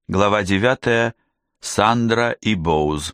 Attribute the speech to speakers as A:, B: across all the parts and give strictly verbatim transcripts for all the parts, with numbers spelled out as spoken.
A: Глава девятая. Сандра и Боуз.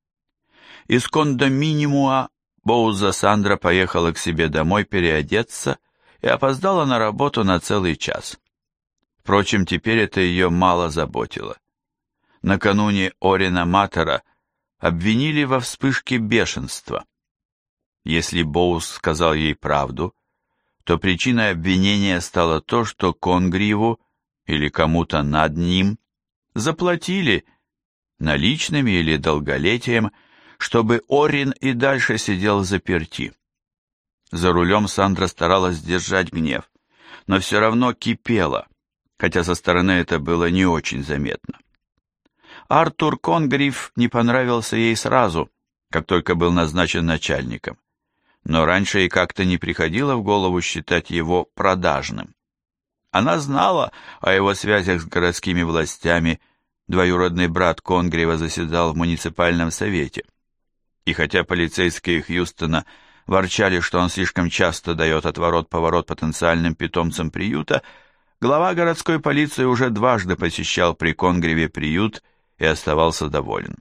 A: Из кондоминиума Боуза Сандра поехала к себе домой переодеться и опоздала на работу на целый час. Впрочем, теперь это ее мало заботило. Накануне Орина Матера обвинили во вспышке бешенства. Если Боуз сказал ей правду, то причиной обвинения стало то, что Конгриву или кому-то над ним заплатили наличными или долголетием, чтобы Орин и дальше сидел взаперти. За рулем Сандра старалась сдержать гнев, но все равно кипела, хотя со стороны это было не очень заметно. Артур Конгрив не понравился ей сразу, как только был назначен начальником, но раньше ей как-то не приходило в голову считать его продажным. Она знала о его связях с городскими властями, двоюродный брат Конгрива заседал в муниципальном совете. И хотя полицейские Хьюстона ворчали, что он слишком часто дает отворот-поворот потенциальным питомцам приюта, глава городской полиции уже дважды посещал при Конгриве приют и оставался доволен.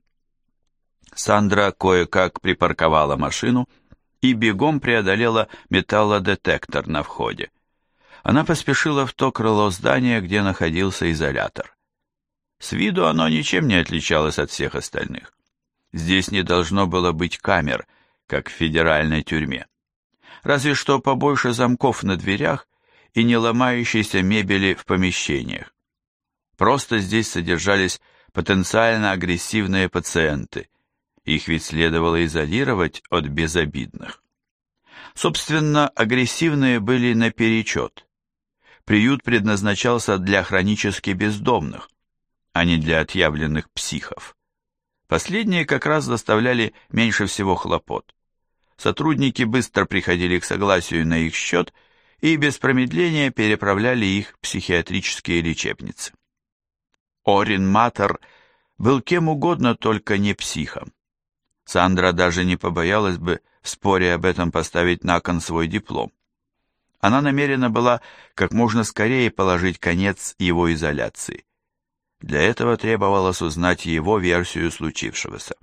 A: Сандра кое-как припарковала машину и бегом преодолела металлодетектор на входе. Она поспешила в то крыло здания, где находился изолятор. С виду оно ничем не отличалось от всех остальных. Здесь не должно было быть камер, как в федеральной тюрьме. Разве что побольше замков на дверях и не ломающейся мебели в помещениях. Просто здесь содержались потенциально агрессивные пациенты. Их ведь следовало изолировать от безобидных. Собственно, агрессивные были наперечет. Приют предназначался для хронически бездомных, а не для отъявленных психов. Последние как раз доставляли меньше всего хлопот. Сотрудники быстро приходили к согласию на их счет и без промедления переправляли их в психиатрические лечебницы. Орин Матер был кем угодно, только не психом. Сандра даже не побоялась бы в споре об этом поставить на кон свой диплом. Она намерена была как можно скорее положить конец его изоляции. Для этого требовалось узнать его версию случившегося.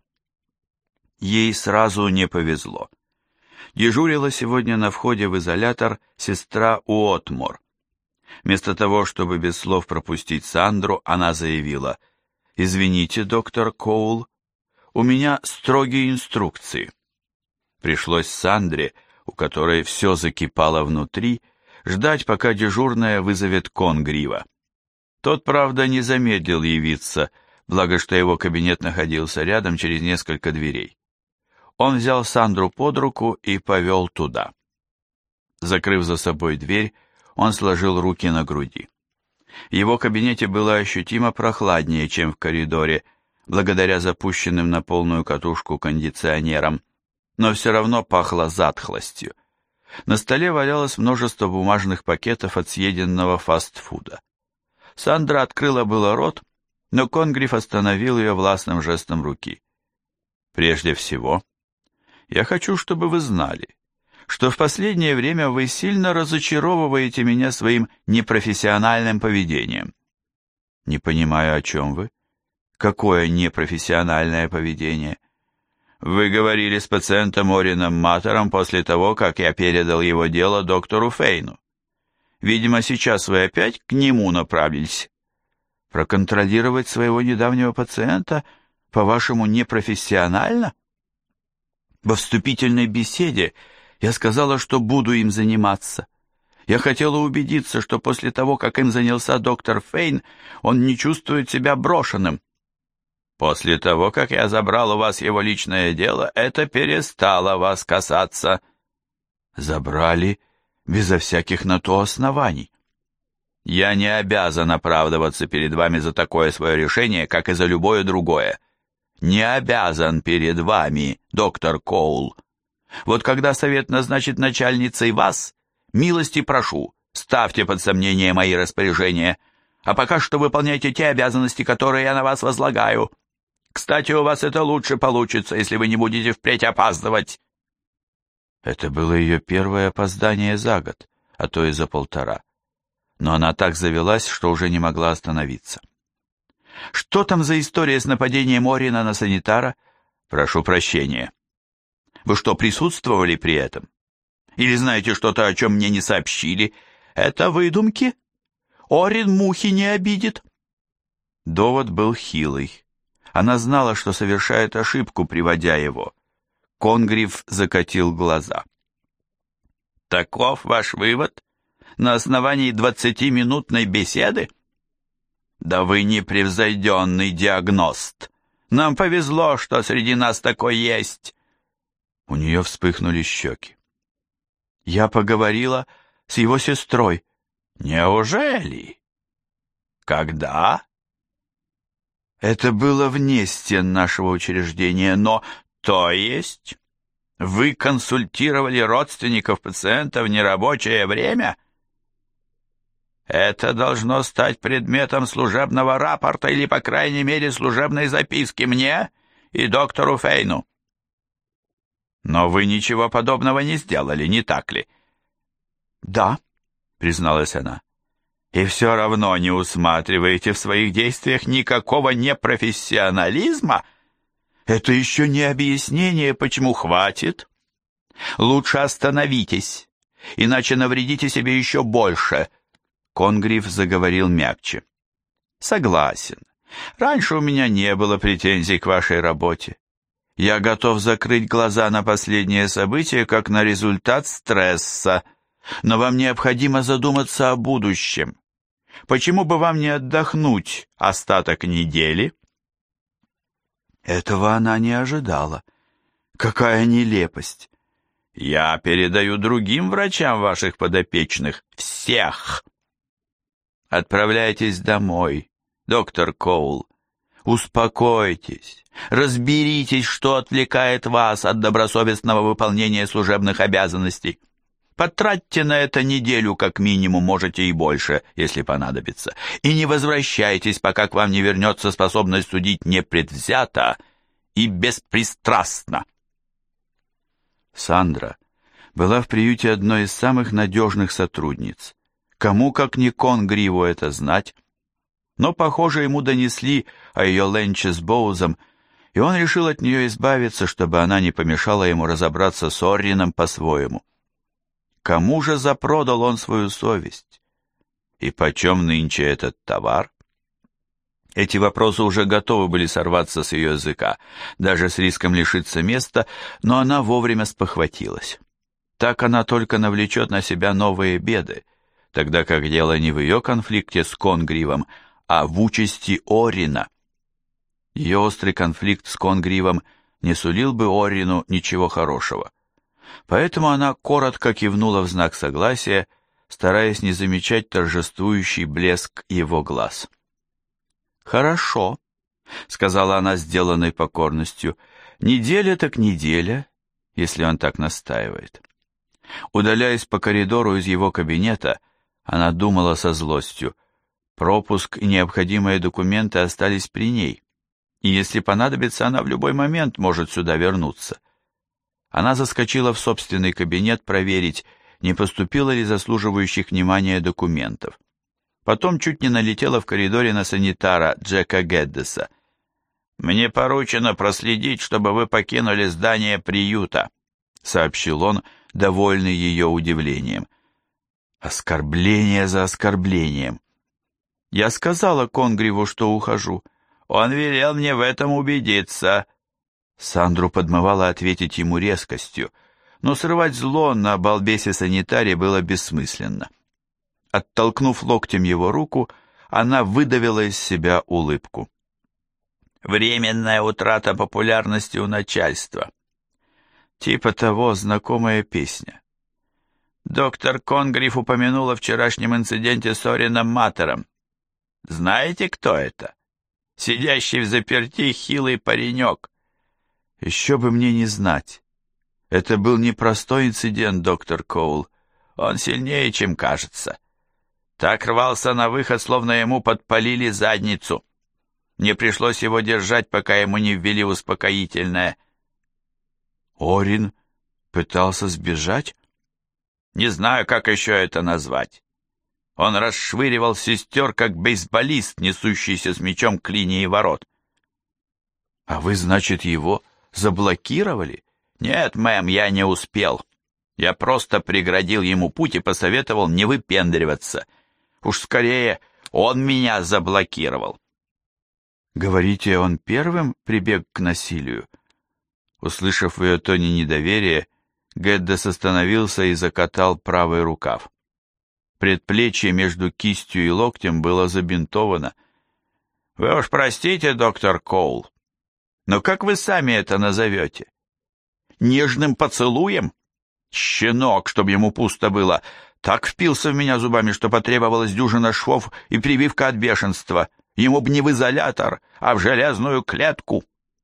A: Ей сразу не повезло. Дежурила сегодня на входе в изолятор сестра Уотмор. Вместо того, чтобы без слов пропустить Сандру, она заявила: «Извините, доктор Коул, у меня строгие инструкции». Пришлось Сандре, у которой все закипало внутри, ждать, пока дежурная вызовет Конгрива. Тот, правда, не замедлил явиться, благо что его кабинет находился рядом через несколько дверей. Он взял Сандру под руку и повел туда. Закрыв за собой дверь, он сложил руки на груди. В его кабинете было ощутимо прохладнее, чем в коридоре, благодаря запущенным на полную катушку кондиционерам, но все равно пахло затхлостью. На столе валялось множество бумажных пакетов от съеденного фастфуда. Сандра открыла было рот, но Конгрив остановил ее властным жестом руки. «Прежде всего, я хочу, чтобы вы знали, что в последнее время вы сильно разочаровываете меня своим непрофессиональным поведением». «Не понимаю, о чем вы? Какое непрофессиональное поведение?» «Вы говорили с пациентом Орином Матером после того, как я передал его дело доктору Фейну. Видимо, сейчас вы опять к нему направились. Проконтролировать своего недавнего пациента, по-вашему, непрофессионально? Во вступительной беседе я сказала, что буду им заниматься. Я хотела убедиться, что после того, как им занялся доктор Фейн, он не чувствует себя брошенным. После того, как я забрал у вас его личное дело, это перестало вас касаться». «Забрали безо всяких на то оснований». «Я не обязан оправдываться перед вами за такое свое решение, как и за любое другое. Не обязан перед вами, доктор Коул. Вот когда совет назначит начальницей вас, милости прошу, ставьте под сомнение мои распоряжения, а пока что выполняйте те обязанности, которые я на вас возлагаю. Кстати, у вас это лучше получится, если вы не будете впредь опаздывать». Это было ее первое опоздание за год, а то и за полтора. Но она так завелась, что уже не могла остановиться. Что там за история с нападением Орина на санитара? Прошу прощения. Вы что, присутствовали при этом? Или знаете что-то, о чем мне не сообщили? Это выдумки? Орин мухи не обидит. Довод был хилый. Она знала, что совершает ошибку, приводя его. Конгриф закатил глаза. Таков ваш вывод? На основании двадцатиминутной беседы? Да вы непревзойденный диагност. Нам повезло, что среди нас такой есть. У нее вспыхнули щеки. Я поговорила с его сестрой. Неужели? Когда? Это было вне стен нашего учреждения, но... То есть... Вы консультировали родственников пациента в нерабочее время? Это должно стать предметом служебного рапорта или, по крайней мере, служебной записки мне и доктору Фейну. Но вы ничего подобного не сделали, не так ли? Да, призналась она. И все равно не усматриваете в своих действиях никакого непрофессионализма? Это еще не объяснение, почему хватит. Лучше остановитесь, иначе навредите себе еще больше. Конгриф заговорил мягче. Согласен. Раньше у меня не было претензий к вашей работе. Я готов закрыть глаза на последнее событие, как на результат стресса. Но вам необходимо задуматься о будущем. Почему бы вам не отдохнуть остаток недели? Этого она не ожидала. Какая нелепость! Я передаю другим врачам ваших подопечных. Всех! Отправляйтесь домой, доктор Коул. Успокойтесь, разберитесь, что отвлекает вас от добросовестного выполнения служебных обязанностей. Потратьте на это неделю как минимум, можете и больше, если понадобится. И не возвращайтесь, пока к вам не вернется способность судить непредвзято и беспристрастно. Сандра была в приюте одной из самых надежных сотрудниц. Кому, как не Конгриву, это знать? Но, похоже, ему донесли о ее ленче с Боузом, и он решил от нее избавиться, чтобы она не помешала ему разобраться с Оррином по-своему. Кому же запродал он свою совесть? И почем нынче этот товар? Эти вопросы уже готовы были сорваться с ее языка, даже с риском лишиться места, но она вовремя спохватилась. Так она только навлечет на себя новые беды, тогда как дело не в ее конфликте с Конгривом, а в участи Оррина. Ее острый конфликт с Конгривом не сулил бы Оррину ничего хорошего. Поэтому она коротко кивнула в знак согласия, стараясь не замечать торжествующий блеск его глаз. «Хорошо», — сказала она с сделанной покорностью, — «неделя так неделя, если он так настаивает». Удаляясь по коридору из его кабинета, она думала со злостью. Пропуск и необходимые документы остались при ней, и если понадобится, она в любой момент может сюда вернуться. Она заскочила в собственный кабинет проверить, не поступило ли заслуживающих внимания документов. Потом чуть не налетела в коридоре на санитара Джека Геддеса. «Мне поручено проследить, чтобы вы покинули здание приюта», — сообщил он, довольный ее удивлением. Оскорбление за оскорблением. Я сказала Конгриву, что ухожу. Он велел мне в этом убедиться. Сандру подмывало ответить ему резкостью, но срывать зло на балбесе-санитаре было бессмысленно. Оттолкнув локтем его руку, она выдавила из себя улыбку. «Временная утрата популярности у начальства». Типа того, знакомая песня. Доктор Конгриф упомянул о вчерашнем инциденте с Орином Матером. Знаете, кто это? Сидящий в заперти хилый паренек. Еще бы мне не знать. Это был непростой инцидент, доктор Коул. Он сильнее, чем кажется. Так рвался на выход, словно ему подпалили задницу. Мне пришлось его держать, пока ему не ввели успокоительное. Орин пытался сбежать? Не знаю, как еще это назвать. Он расшвыривал сестер, как бейсболист, несущийся с мячом к линии ворот. А вы, значит, его заблокировали? Нет, мэм, я не успел. Я просто преградил ему путь и посоветовал не выпендриваться. Уж скорее он меня заблокировал. Говорите, он первым прибег к насилию? Услышав в ее тоне недоверие, Гэддес остановился и закатал правый рукав. Предплечье между кистью и локтем было забинтовано. «Вы уж простите, доктор Коул, но как вы сами это назовете? Нежным поцелуем? Щенок, чтоб ему пусто было, так впился в меня зубами, что потребовалась дюжина швов и прививка от бешенства. Ему б не в изолятор, а в железную клетку».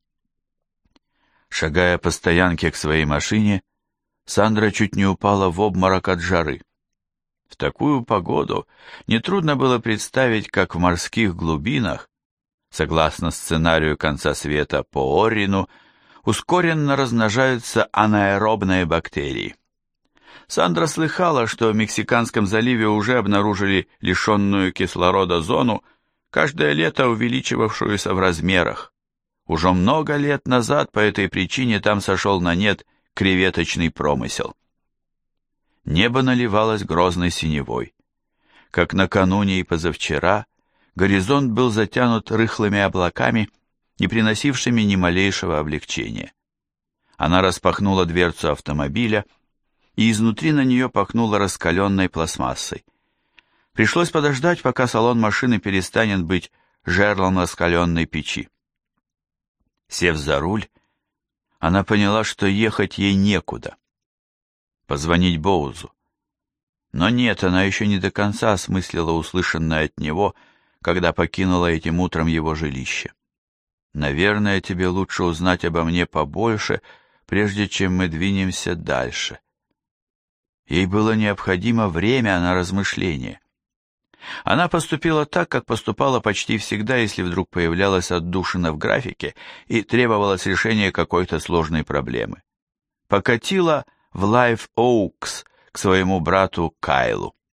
A: Шагая по стоянке к своей машине, Сандра чуть не упала в обморок от жары. В такую погоду нетрудно было представить, как в морских глубинах, согласно сценарию конца света по Оррину, ускоренно размножаются анаэробные бактерии. Сандра слыхала, что в Мексиканском заливе уже обнаружили лишенную кислорода зону, каждое лето увеличивавшуюся в размерах. Уже много лет назад по этой причине там сошел на нет креветочный промысел. Небо наливалось грозной синевой. Как накануне и позавчера, горизонт был затянут рыхлыми облаками, не приносившими ни малейшего облегчения. Она распахнула дверцу автомобиля, и изнутри на нее пахнуло раскаленной пластмассой. Пришлось подождать, пока салон машины перестанет быть жерлом раскаленной печи. Сев за руль, она поняла, что ехать ей некуда. Позвонить Боузу. Но нет, она еще не до конца осмыслила услышанное от него, когда покинула этим утром его жилище. «Наверное, тебе лучше узнать обо мне побольше, прежде чем мы двинемся дальше». Ей было необходимо время на размышление. Она поступила так, как поступала почти всегда, если вдруг появлялась отдушина в графике и требовалось решение какой-то сложной проблемы. Покатила в Лайв Оукс к своему брату Кайлу.